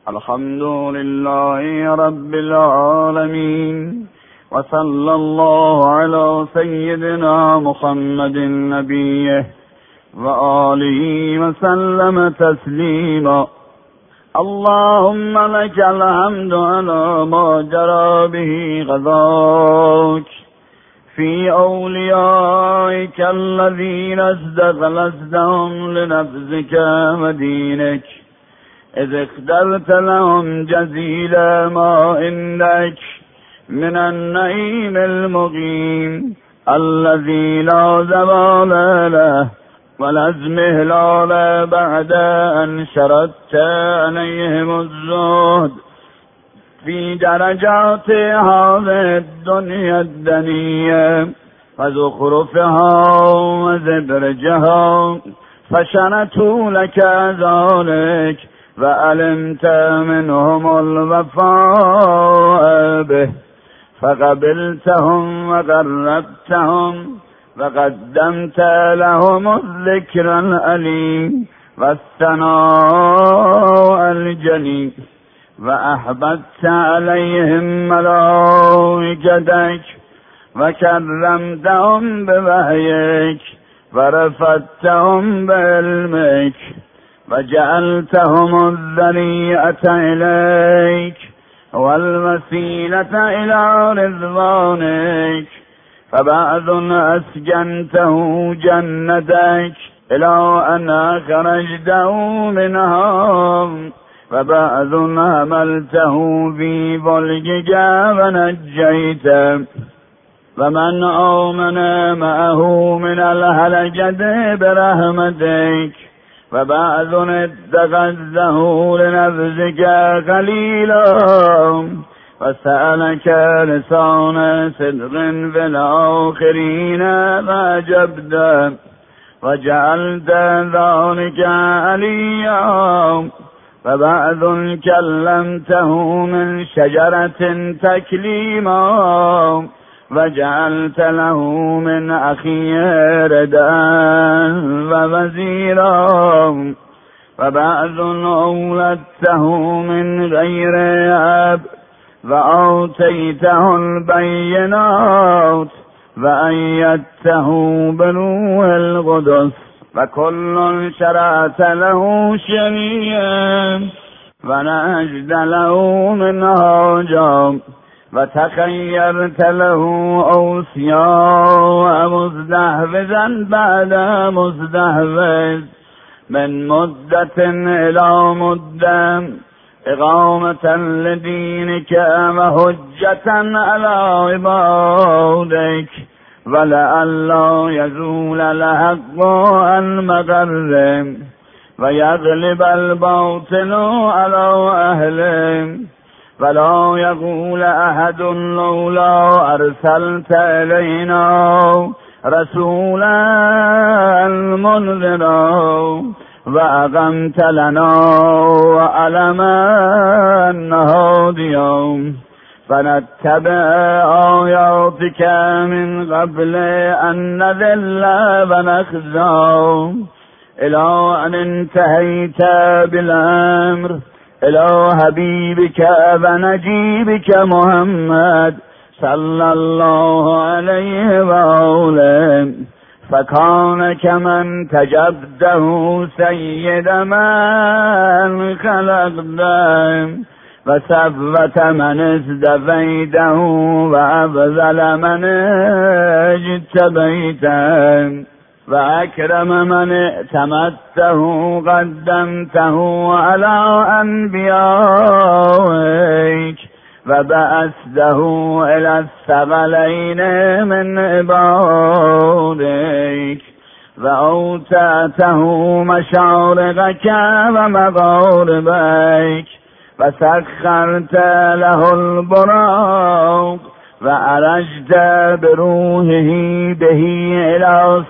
الحمد لله رب العالمين، وصلى الله على سيدنا محمد نبيه وآله وسلم تسليما. اللهم لك الحمد على ما جرى به قضاك في أوليائك الذين استخلصتهم لنفسك ودينك، إذ اخترت لهم جزيل ما عندك من النعيم المقيم الذي لا زوال له ولا ازمهلال بعد أن شردت عليهم الزهد في درجات هذه الدنيا الدنية وزخرفها وزبرجها، فشنتوا لك ذلك وعلمت منهم الوفاء به، فقبلتهم وقربتهم وقدمت لهم الذكر الأليم والثناء الجليل، وأحببت عليهم ملائكتك وكرمتهم بوحيك ورفعتهم بعلمك وجعلتهم الذريعة إليك والوسيلة إلى رضوانك، فبعض أسجنته جنتك إلى أن أخرجته منها، وبعض حملته في فلكك ونجيته، ومن آمن معه من الهلكة برحمتك، وبعض اتخذته لنفسك خليلا، وسألك لسان صدق في الآخرين فأجبته، وجعلت ذلك عليا، وبعض كلمته من شجرة تكليما، وجعلت له من أخيه ردا ووزيرا، وبعض أولدته من غير أب وآتيته البينات وأيدته بروح القدس، وكل شرعت له شريعا ونجد له منهاجا، وتخيرت له أوصياء مستحفظا بعد مستحفظ من مدة إلى مدة، إقامة لدينك وحجة على عبادك، ولئلا يزول الحق عن مقره ويغلب الباطل على أهله، ولا يقول أحد لولا أرسلت إلينا رسولا منذرا وأقمت لنا وعلما هاديا، فنتبع آياتك من قبل أن نذل ونخزى، إلى أن انتهيت بالأمر إلى حبيبك ونجيبك محمد صلى الله عليه وآله، فكان كمن تجبته سيد من خلقته، وسفة من ازدفيته وأفضل من اجتبيته، وأكرم من ائتمته قدمته على أنبيائك، وبعثته إلى الثقلين من عبادك، وأوتأته مشارقك ومغاربك، وسخرت له البراق وأرجت بروحه به إلى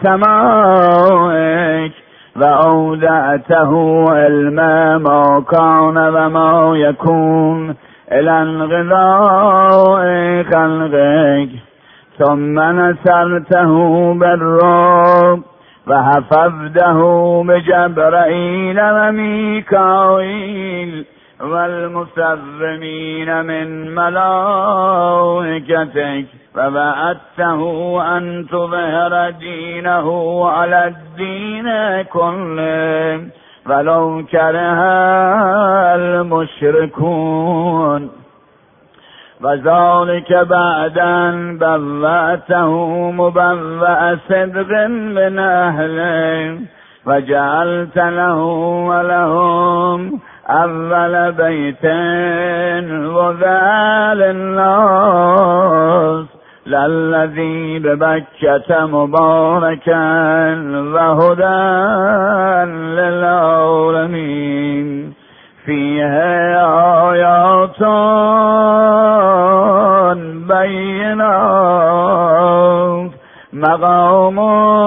سمائك، وأودعته علم ما كان وما يكون إلى انقضاء خلقك، ثم نصرته بالروح وحفظته بجبرائيل وميكائيل، والمسرمين من ملائكتك، ووعدته أن تظهر دينه على الدين كله ولو كره المشركون. وذلك بعد أن بوأته مبوأ صدق من أهله، وجعلت له ولهم أول بيت وذا للناس للذي ببكة مباركا وهدى للعالمين. فيها آيات بينات مقام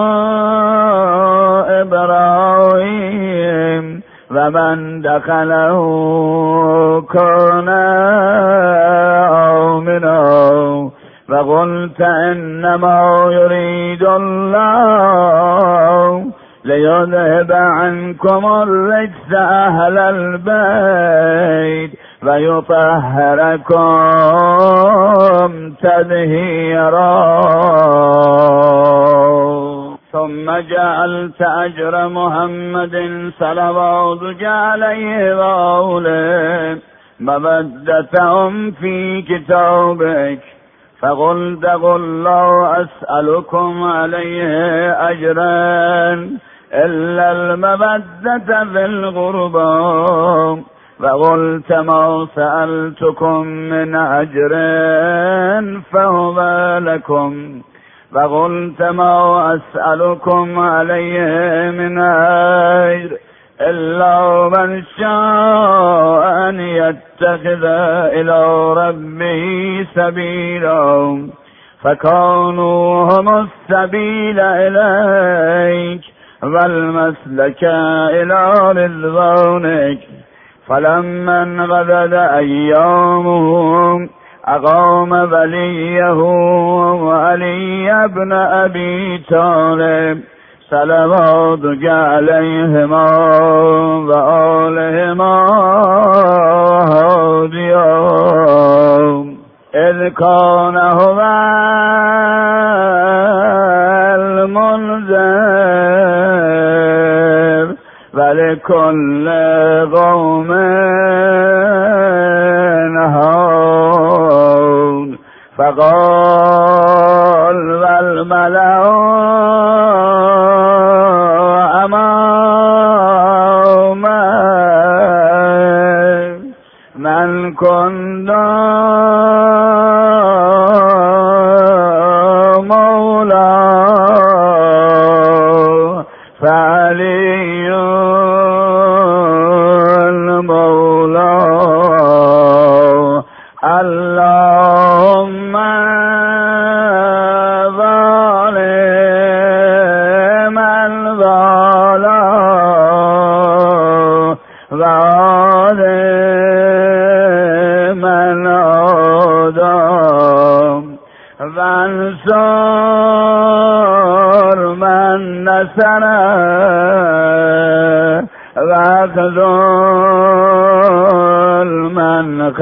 إبراهيم ومن دخله كان آمنا. وقلت إنما يريد الله ليذهب عنكم الرجس أهل البيت ويطهركم تطهيرا. ثم جعلت أجر محمد صلواتك عليه وآله مودتهم في كتابك، فقلت قل لا أسألكم عليه أجرا إلا المودة في القربى. وقلت ما سألتكم من أجر فهو لكم. وقلت ما أسألكم عليه من أجر إلا من شاء أن يتخذ إلى ربه سبيلا، فكانوا هم السبيل إليك والمسلك إلى رضوانك. فلما انقضت أيامهم أقام وليه وعلي بن أبي طالب صلواتك عليهما وآلهما هاديا، إذ كان هو المنذر ولكل قوم هاد. فقال والملأ من كنت مولاه فعلي المولى. اللهم ظالما ظلم ظالما عدم، وانصر من نصره واخذل من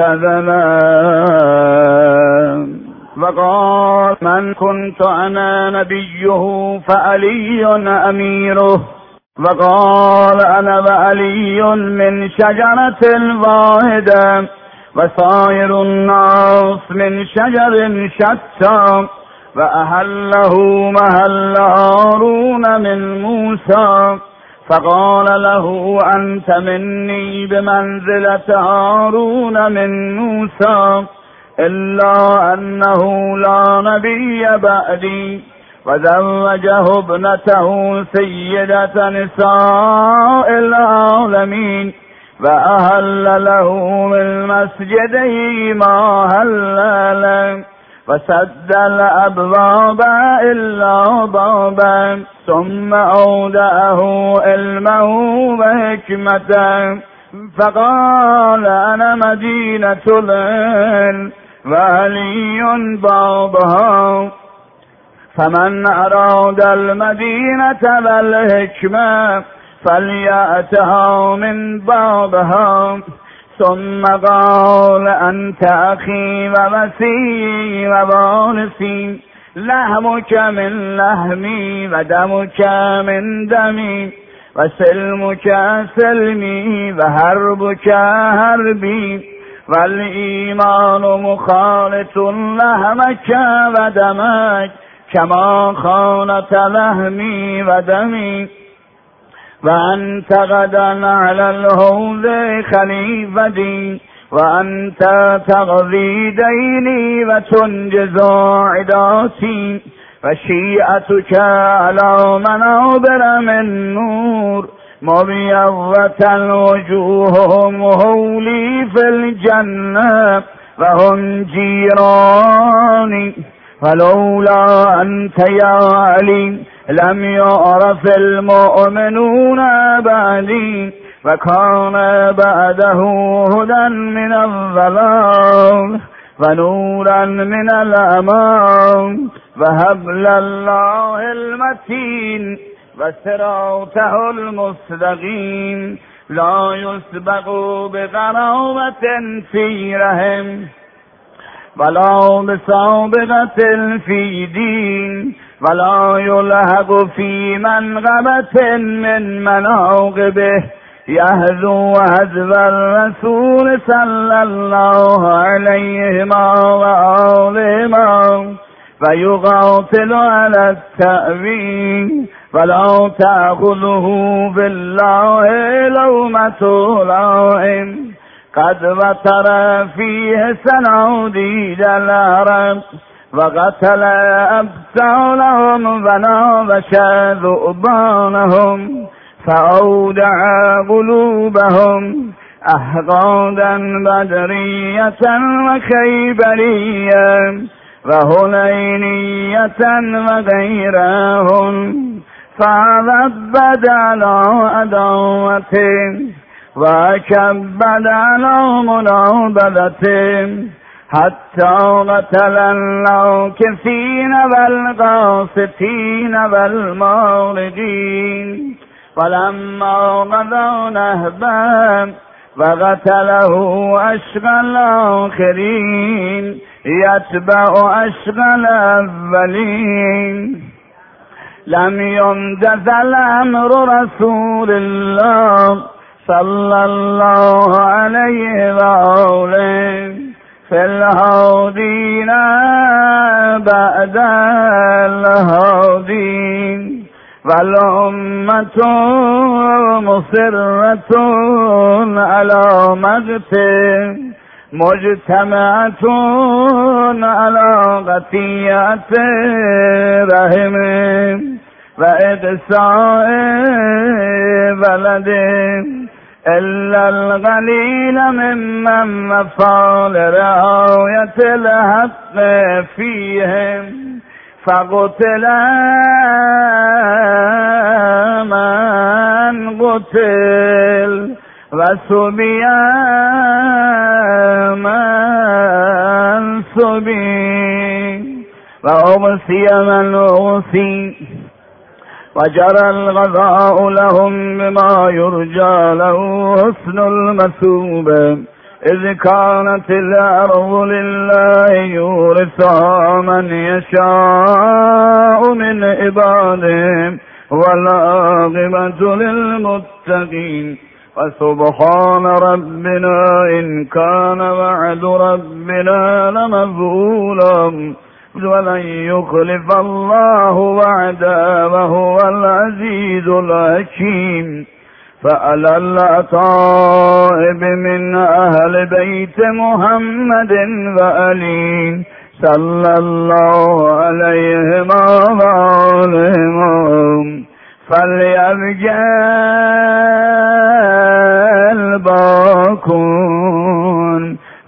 خذله. وقال من كنت أنا نبيه فعلي أميره. وقال أنا وعلي من شجرة واحدة وسائر الناس من شجر شتى. وأهله محل هارون من موسى، فقال له أنت مني بمنزلة هارون من موسى، إلا أنه لا نبي بعدي. وزوجه ابنته سيدة نساء العالمين، وأهل له من مسجده ما هل له، وسد الأبواب إلا بابا. ثم أودعه علمه وحكمته، فقال أنا مدينة العلم وعلي بابها. فمن أراد المدينة والحكمة فليأتها من بابها. ثم قال أنت أخي ووسيي ووارثي، لحمك من لحمي ودمك من دمي، وسلمك سلمي وحربك حربي، والإيمان مخالط لحمك ودمك كما خالط لحمي ودمي، وأنت غدا على الحوض خليفتي، وأنت تقضي ديني وتنجز عداتي، وشيعتك على منابر من نور، مبيضة وجوههم هولي في الجنة وهم جيراني، ولولا أنت يا علي لم يعرف المؤمنون بعدي، وكان بعده هدى من الضلال ونورا من الأمان، وهبل الله المتين وصراطه المستقيم، لا يسبق بقرابة في رحم ولا بسابقة في دين، ولا يلحق في منغبة من مناقبه، يهدو هدو الرسول صلى الله عليه وآله، فيقاتل على التأويل، ولا تأخذه بالله لومة لائم، قد وتر فيه سناديد العرب، وقتل أبطالهم ونابش ذؤبانهم، فأودع قلوبهم أحقادا بدرية وخيبرية وهنينية وغيرهم، فعذبت على عداوته وكبد على منابذته، حتى قتل الناكثين والقاسطين والمارقين، ولما قضى نهبا وقتله أشقى الآخرين يتبع أشقى الأولين، لم يمتثل أمر رسول الله صلى الله عليه وآله في الهادين بعد الهادين، والأمة مصرة على مقته، مجتمعة على قطيعة رحمه وإقصاء بلده، إلا القليل ممن وفى لرعاية الحق فيهم، فقتل من قتل، وسبي من سبي، وأغسي من أغسي، وجرى الغذاء لهم بما يرجى له حسن المثوبة، إذ كانت الأرض لله يورثها من يشاء من عباده، والعاقبة للمتقين. وسبحان ربنا إن كان وعد ربنا لمفعولا، ولن يخلف الله وعده وهو العزيز الحكيم. فعلى الأطائب من أهل بيت محمد وآله صلى الله عليهم وآلهم فليبجى الباكون،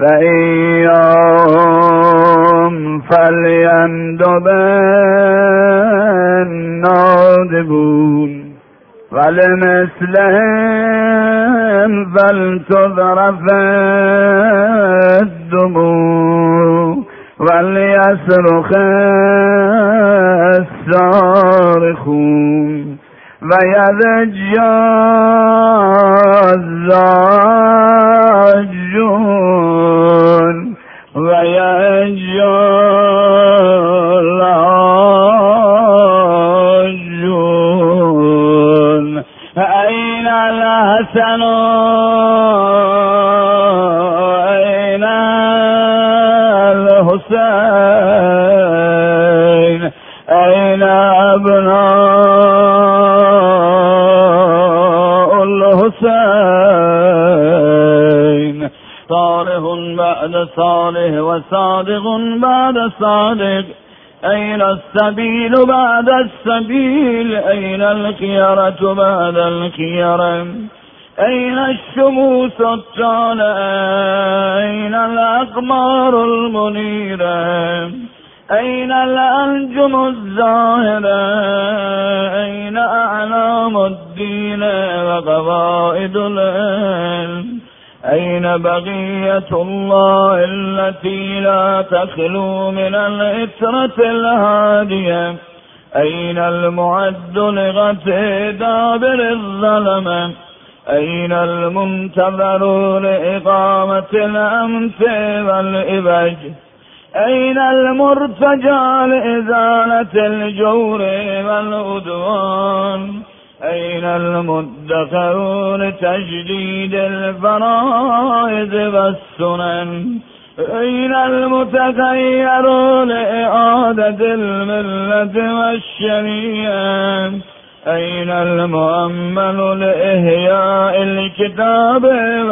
فإياهم فليندب النادبون، ولمثلهم فلتذرف الدموع، وليصرخ الصارخون، فيذج الزاجون ويهج اللاجون أين الحسن أين الحسين أين أبناء الحسين صالح بعد صالح وصادق بعد صادق أين السبيل بعد السبيل أين الخيرة بعد الخيرة أين الشموس الطالعة أين الأقمار المنيرة أين الأنجم الزاهرة أين أعلام الدين وقواعد العلم أين بقية الله التي لا تخلو من الإترة الهادية أين المعد لغة دابر الظلمة أين المنتظر لإقامة الأمس والإبج أين المرتجى لإزالة الجور والعدوان أين المدخر لتجديد الفرائض والسنن أين المتخير لإعادة الملة والشريعة أين المؤمل لإحياء الكتاب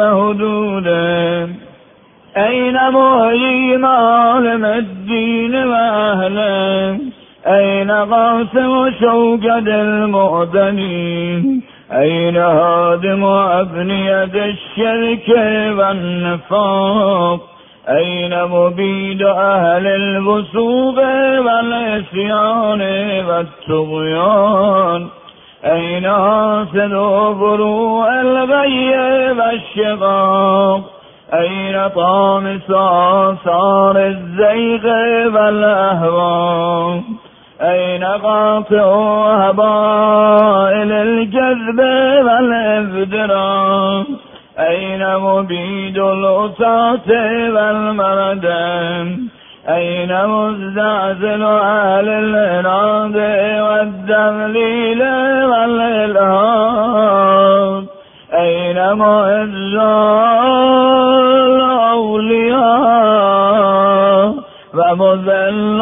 وحدوده أين محيي معالم الدين وأهله أين قاسم شوكة المعتدين أين هادم أبنية الشرك والنفاق أين مبيد أهل الفسوق والعصيان والطغيان أين حاسد فروع الغي والشقاق أين طامس آثار الزيغ والأهواء أين قاطع هبائل الجذب والإفدراء أين مبيد الأساة والمردم أين مزدعزل أهل الإراد والتضليل والإلهام أين معز الأولياء ومذل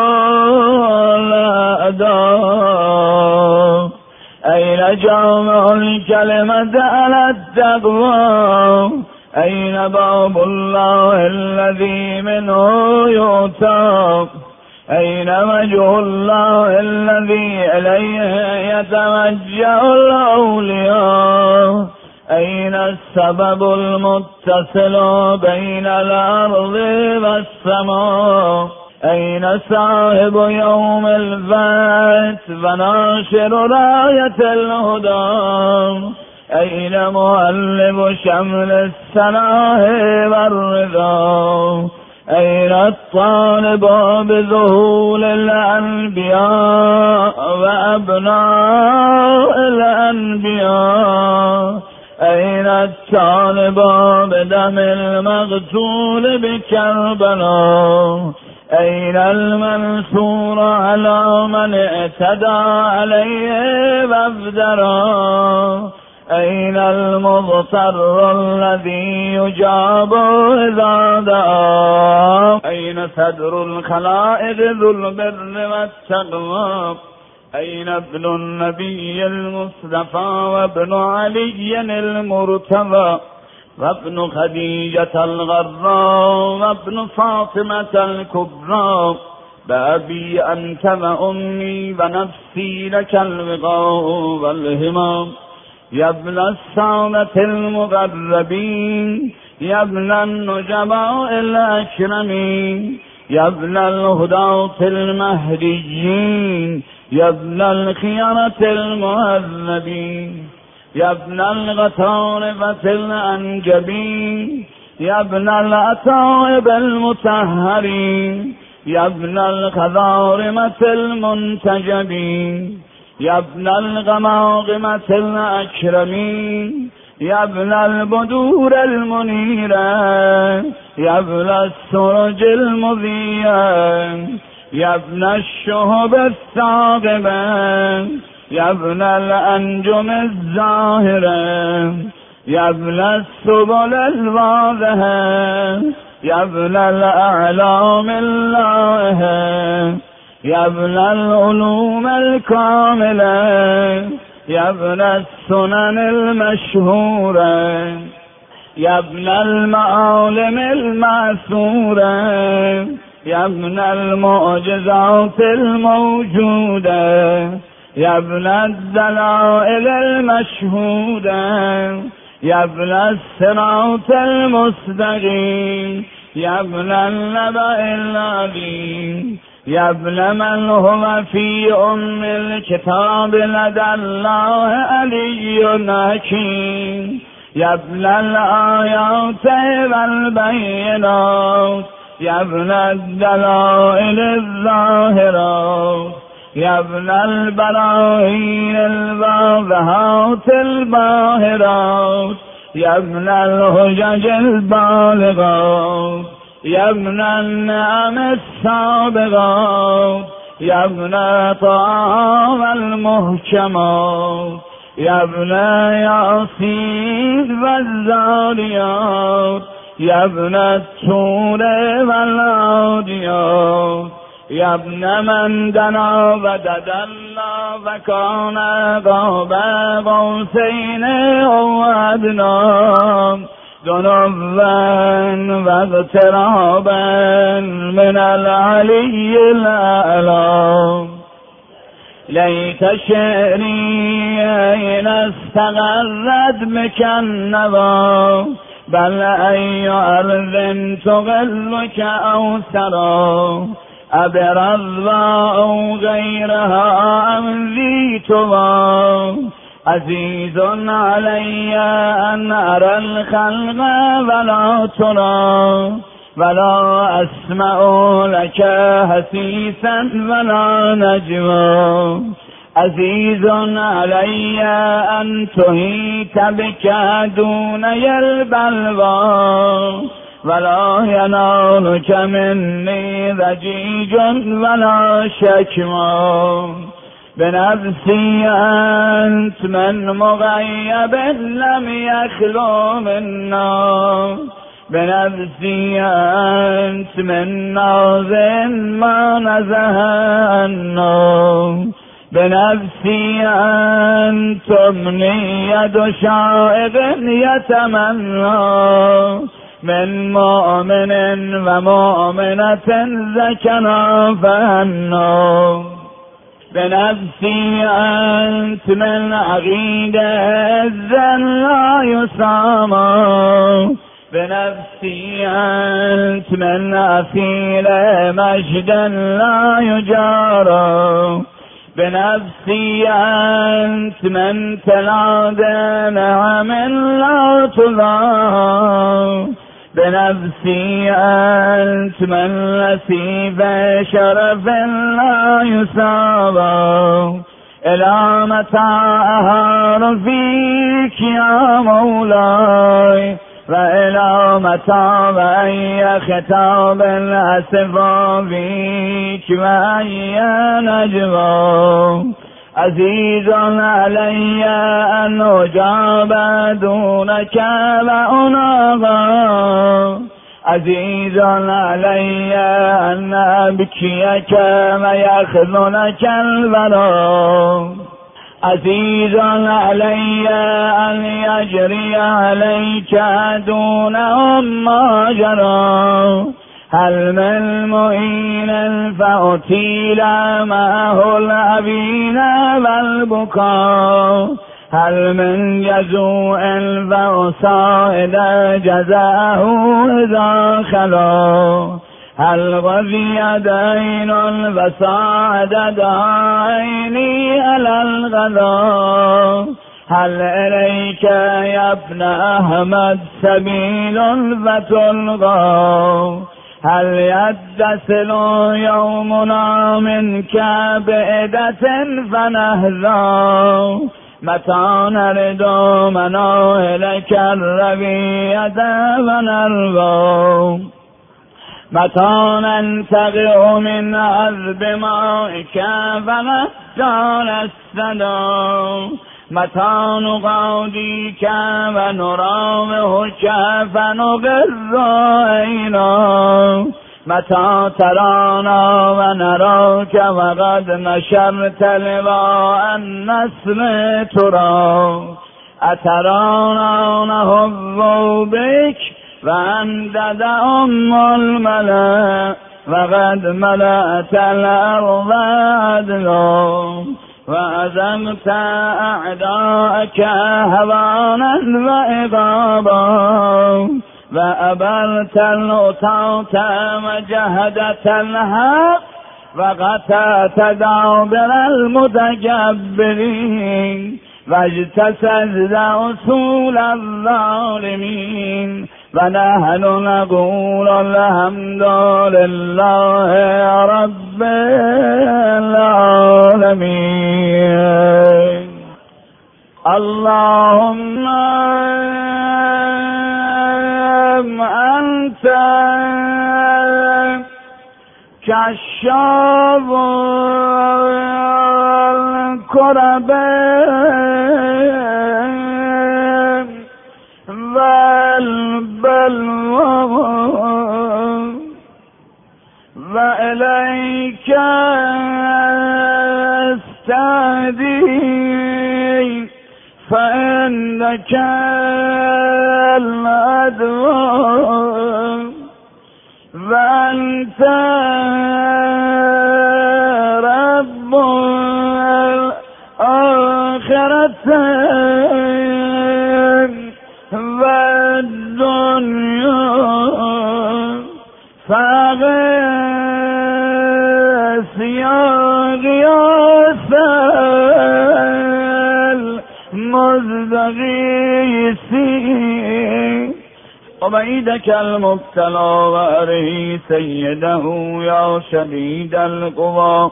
الأعداء أين جامع الكلمة على التقوى أين باب الله الذي منه يؤتى أين وجه الله الذي إليه يتوجه الأولياء أين السبب المتصل بين الأرض والسماء أين صاحب يوم الفتح وناشر راية الهدى أين مؤلف شمل السلام والرضا أين الطالب بذهول الأنبياء وأبناء الأنبياء أين الطالب بدم المقتول بكربلاء أين المنصور على من اعتدى عليه وافدرى أين المضطر الذي يجاب إذا دعا أين صدر الخلائق ذو البر والتقوى أين ابن النبي المصطفى وابن علي المرتضى وابن خديجة الغراء وابن فاطمة الكبرى بأبي أنت وأمي ونفسي لك الوقاء والهمام يا ابن السادة المقربين يا ابن النجباء الأكرمين يا ابن الهداة المهديين يا ابن الخيرة المهذبين يا ابن الغطارفة الأنجبين يا ابن الأتائب المطهرين يا ابن الخضارمة المنتجبين يا ابن الغماغمة الأكرمين، يا ابن البدور المنيرة، يا ابن السرج المضيئة، يا ابن الشهب الثاقبة، يا ابن الأنجم الزاهرة، يا ابن السبل الواضحة، يا ابن الأعلام اللائحة، يا ابن العلوم الكاملة، يا ابن السنن المشهورة، يا ابن المعالم المأثورة، يا ابن المعجزات الموجودة، يا ابن الدلائل المشهودة، يا ابن الصراط المستقيم، يا ابن النبأ العظيم، يا ابن من هو في الكتاب لدى الله علي حكيم، يا ابن الآيات والبينات، يا ابن الدلائل الظاهرات، يا ابن البراهين الواضحات الباهرات، يا ابن الحجج البالغات، يا ابن النعم السابغات، يا ابن طه المحكمات، يا ابن ياسين والذاريات، يا ابن الطور والعاديات، يا ابن من دنا وددنا وكان قاب قوسين او ادنى، ذنوبا واغترابا من العلي الأعلى. ليت شعري أين استغرت بك النوى، بل أي أرض تغلك أو سرى، أبرضا أو غيرها أم ذي تضى. عزيز علي أن أرى الخلق ولا ترى، ولا أسمع لك حسيسا ولا نجوى. عزيز علي أن تهيت بك دوني البلوى، ولا ينالك مني ضجيج ولا شكوى. بنفسي أنت من مغيب لم يخلو منا، بنفسي أنت من ناز ما نزه عنا، بنفسي أنت أمنية شائق يتمنى، من مؤمن ومؤمنة ذكرا فهنا. بنفسي أنت من عقيد الذن لا يسامى، بنفسي أنت من أصيل مجد لا يجارى، بنفسي أنت من تلاد نعم لا تضاع، بنفسي أنت من نسيب شرف لا يساوى. إلى متى أهار فيك يا مولاي، وإلى متى وأي خطاب أسفى فيك وأي نجوى. عزيز علي أن أجاب دونك وأناغى، عزيز علي أن أبكيك ويخذلك الورى، عزيز علي أن يجري عليك دونهم ما جرى. هل من معين فأطيل معه الأبين والبكاء، هل من جزوء فأصائد جزاه إذا خلا، هل غذي دين فساعد عيني على الغلا، هل إليك يا ابن أحمد سبيل فتلقى، هل يتصل يومنا منك بعدة فنهزا متى نرد مناهلك الربية فنرضى متى ننتقع من عذب مائك فنختار السدى متى نقاضيك ونرامهك فنغر عينا متى ترانا ونراك وقد نشرت لواء النصر ترى أترانا نهض بك وأنت أم الملأ وقد ملأت الأرض عدلا وأزمت أعداءك هوانا وإغابا وأبرت الأطاط وجهدت الحق وقطعت دابر المتجبرين واجتسد أصول الظالمين ونحن نقول الحمد لله رب العالمين. اللهم أنت كشاف الكرب والبلوى وإليك استهدي فإنك الأدوى وأنت رب الآخرة والدنيا فغيث يا غياث المستغيثين وبعيدك المبتلى وأره سيده يا شديد القوى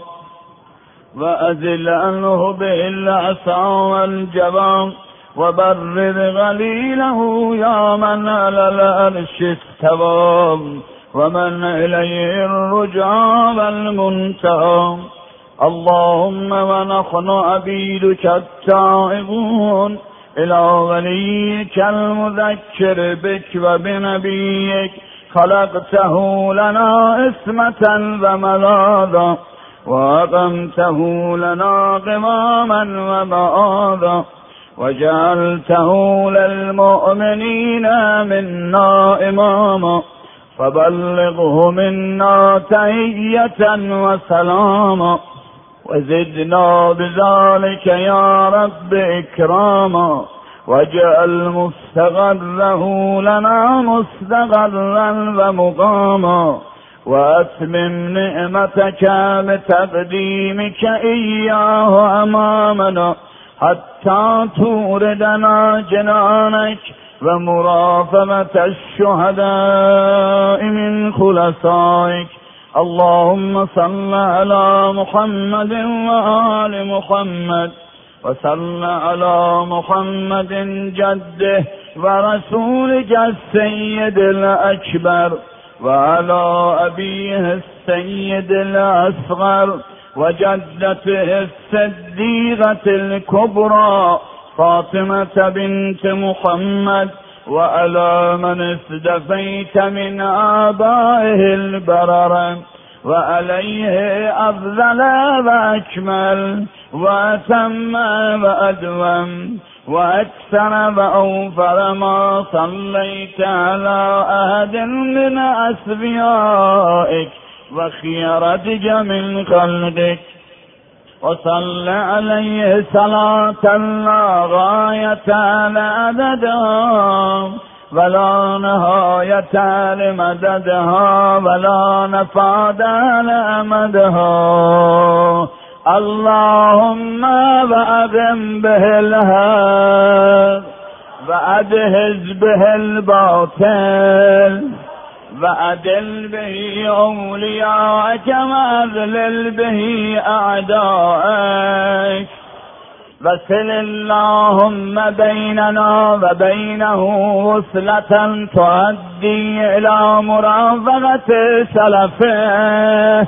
وأزل عنه بالعصا والجبان وبرر غليله يا من على العرش استوى ومن إليه الرجعى والمنتهى. اللهم ونحن عبيدك التائبون إلى وليك المذكر بك وبنبيك خلقته لنا اسمة وملاذا وأقمته لنا قماما ومآذا وجعلته للمؤمنين منا إماما فبلغه منا تحية وسلاما وزدنا بذلك يا رب إكراما واجعل مستقره لنا مستقرا ومقاما وأتمم نعمتك بتقديمك إياه أمامنا حتى توردنا جنانك ومرافقة الشهداء من خلصائك. اللهم صل على محمد وآل محمد وصل على محمد جده ورسولك السيد الأكبر وعلى أبيه السيد الأصغر وجدته الصديقة الكبرى فاطمة بنت محمد وعلى من استفيت من آبائه البرر وعليه أفضل وأكمل وأتم وأدوم وأكثر وأوفر ما صليت على أحد من أصفيائك وخيرتك من خلقك وصل عليه صلاة لا غاية لعددها ولا نهاية لمددها ولا نفاد لأمدها. اللهم وأقم به الحق وأدهز به الباطل وأدل به أولياءك وأذلل به أعدائك، وصل اللهم بيننا وبينه وصلة تؤدي إلى مرافقة سلفه،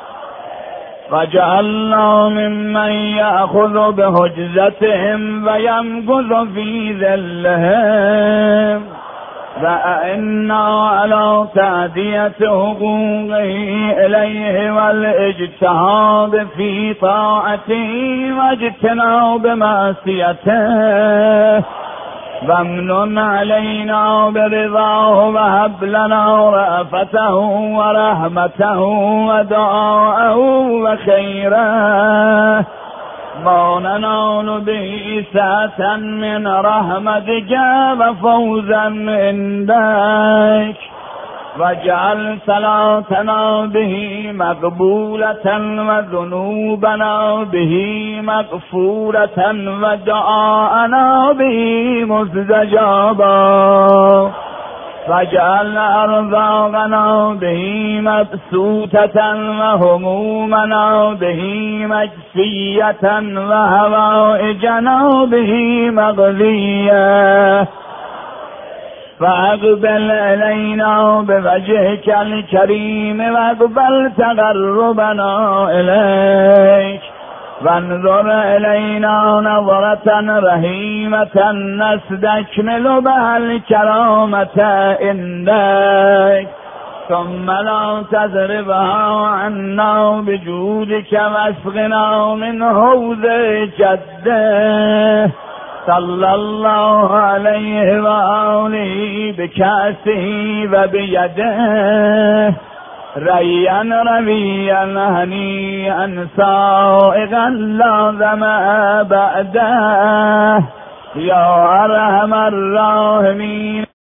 واجعلنا ممن يأخذ بحجزتهم ويمكث في ذلهم، وأئنا على تأدية حقوقه إليه والاجتهاد في طاعته واجتناب معصيته، وامنن علينا برضاه وهب لنا رأفته ورحمته ودعاءه وخيره، ما ننال به سعة من رحمتك وفوزا عندك، واجعل صلاتنا به مقبولة وذنوبنا به مغفورة ودعاءنا به مستجابا، واجعل أرزاقنا به مبسوطة وهمومنا به مجفية وهوائجنا به مقضية، فأقبل إلينا بوجهك الكريم واقبل تقربنا إليك، وانظر إلينا نظرة رحيمة نستكمل بها الكرامة عندك، ثم لا تذربها عنا بجودك واسقنا من حوض جده صلى الله عليه وآله بكأسه وبيده ريا رويا هنيئا سائغا لا ظمأ بعده، يا أرحم الراحمين.